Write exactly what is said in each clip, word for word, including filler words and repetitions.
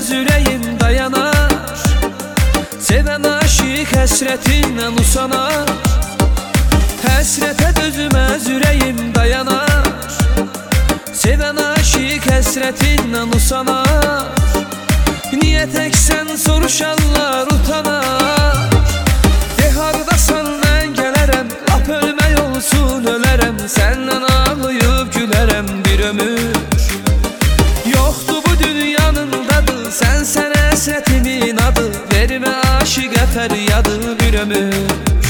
dözməz ürəyim dayanar. Sevən aşiq həsrətindən usanar. Həsrətə dözməz ürəyim dayanar. Sevən aşiq həsrətindən usanar. Niyə təksən soruşanlar utanar. De hardasan mən gələrəm, lap ölmək olsun ölərəm. Səndən ağlayıb gülərəm bir ömür. Yoxdur bu dünyanın dadı, sən sən həsrətimin adı. Vermə aşiqə fəryadı bir ömür.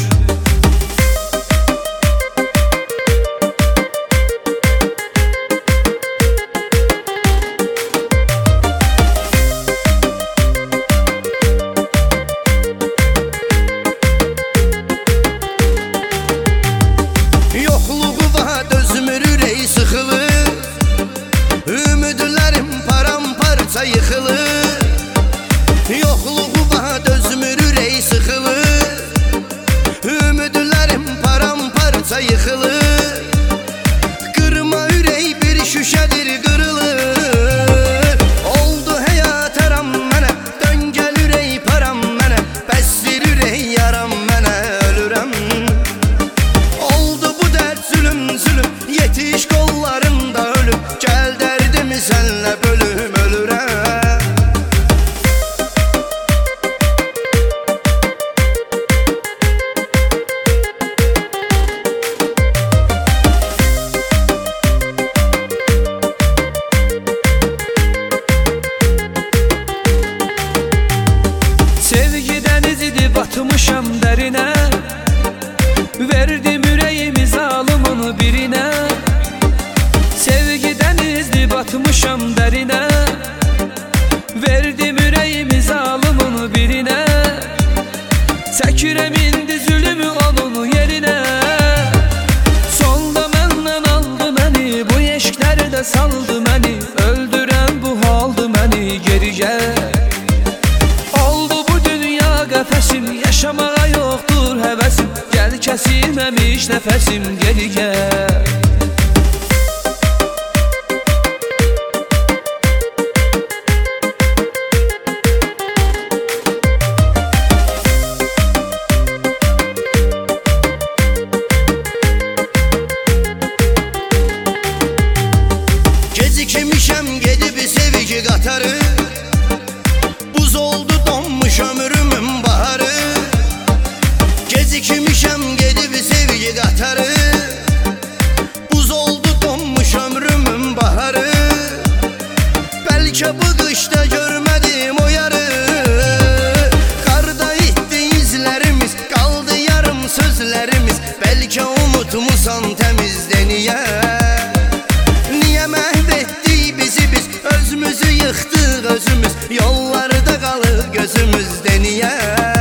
Yıkılır, yokluğu var dözmür ürək sıxılır. Ümidlərim paramparça yıkılır. Qırma ürək bir şüşədir qırılır. Oldu həyat aram mənə, döngəl ürək param mənə. Bəsdir ürək yaram mənə, ölürəm. Oldu bu dərd zülüm zülüm, yetiş qollarımda ölüm. Gəl dərdimi sənlə bölüm, ölürəm. Batmışam dərinə, verdim ürəyimi zalımın birinə. Sevgi dənizdir batmışam dərinə, verdim ürəyimi zalımın birinə. Çəkirəm indi zülümü onun yerinə. Sonda məndən aldı məni, bu eşqlərdə saldı məni. Öldürən bu haldı məni, geri gəl. Qəfəsim, yaşamağa yoxdur həvəsim. Gəl kəsilməmiş nəfəsim, geri gəl. Gecikmişəm gedib sevgi qatarı. Buz oldu donmuş ömrümün baharı. Gecikmişəm gedib sevgi qatarı. Buz oldu donmuş ömrümün baharı. Bəlkə bu qışda görmədim o yarı. Qarda itdi izlərimiz, qaldı yarım sözlərimiz. Bəlkə unutmusan təmizdə niyə? Niyə məhv etdik bizi biz, özümüzü yıxdıq özümüz. Yollarda qalır gözümüzdə niyə?